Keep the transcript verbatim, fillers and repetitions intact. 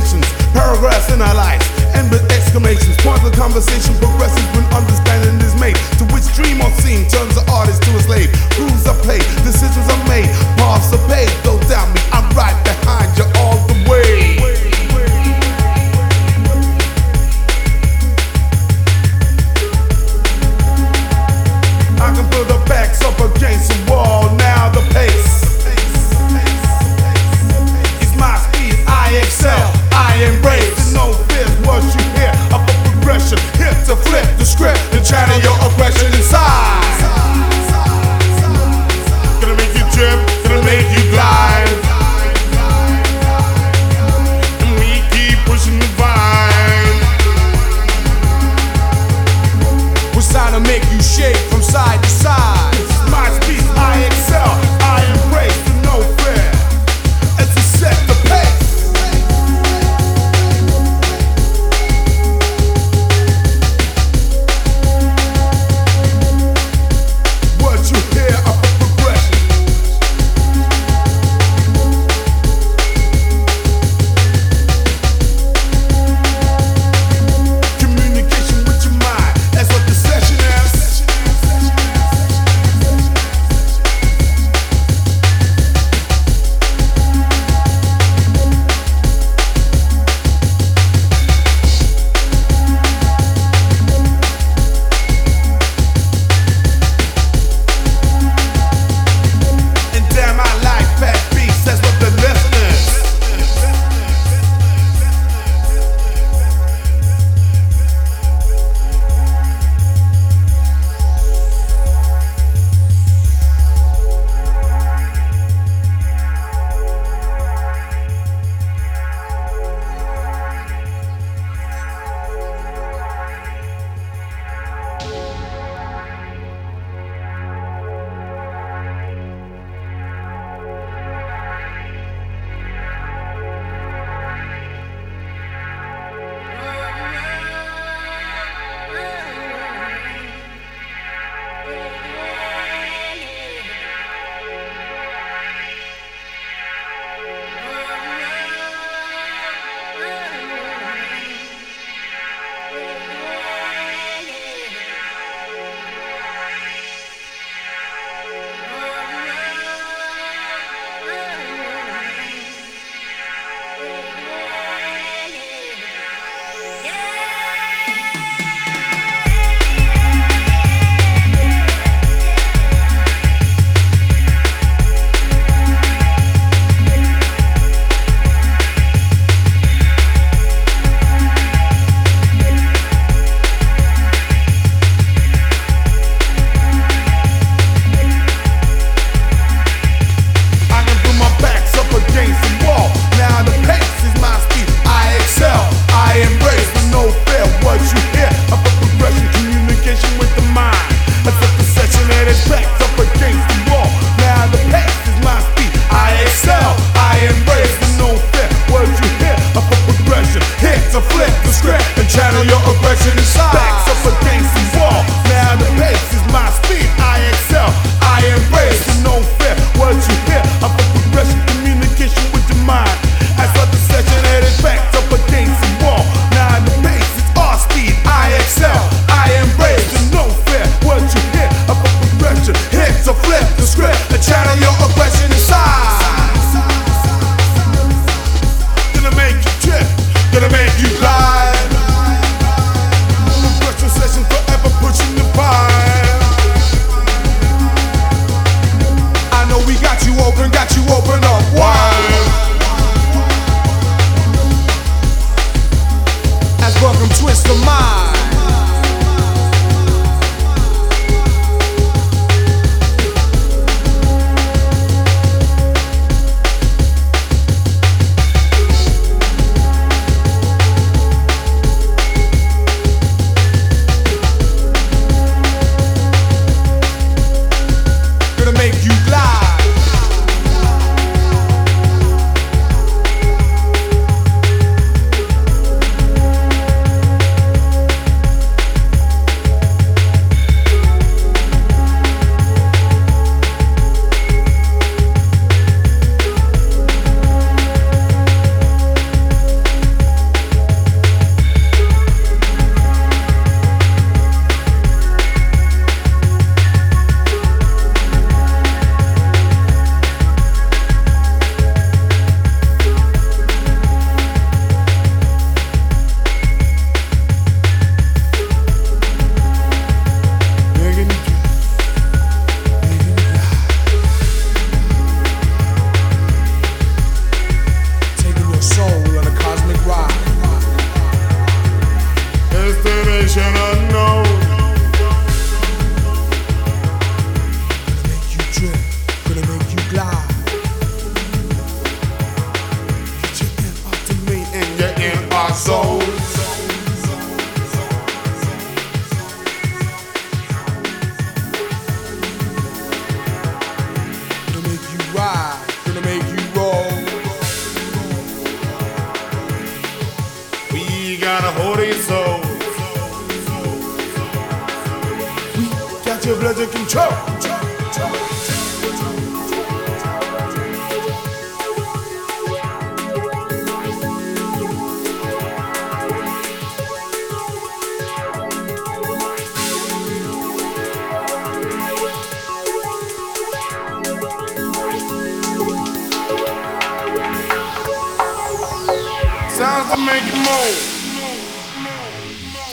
vibrations, paragraphs in our lives, end with exclamations. Points of conversation progresses when understanding is made. To which dream or scene turns the artist to a slave. Rules are played, decisions are made, paths are paid. Don't doubt me, I'm right behind you all the way. I can put the backs up against the wall, now the pace. It's my speed, I excel, I embrace. No fear, what you hear, up a progression. Hit to flip the script and channel your aggression inside. Gonna make you trip, gonna make you glide. And we keep pushing the vibe. We're trying to make you shake from side to side. It's my speed, I excel, I embrace. No fear, it's to set the pace. What you hear of a progression. Communication with your mind, that's what the session is. And damn, I like fat beats, that's what the lesson is. I can put my backs up against the wall. Now the pace is my speed. I excel, I embrace. With no fear, what you hear of a progression, communication with the mind. I set the section and it's backed up against the wall. Now the pace is my speed. I excel, I embrace. With no fear, what you hear of a progression. Hit to flip the script and channel your aggression inside. Backs up against the wall. Now the pace is my speed. I excel, I embrace. With no fear, what you hear of a progression, communication with your mind. I start the session and it's backed up against the wall. Now the pace is our speed. I excel, I embrace. With no fear, what you hear of a progression. Hit to flip the script and channel your aggression inside. Gonna make you trip, gonna make you glide. our souls. Gonna make you ride, gonna make you roll. We got a hold of your soul. We got your blood in control. Sounds to make you move.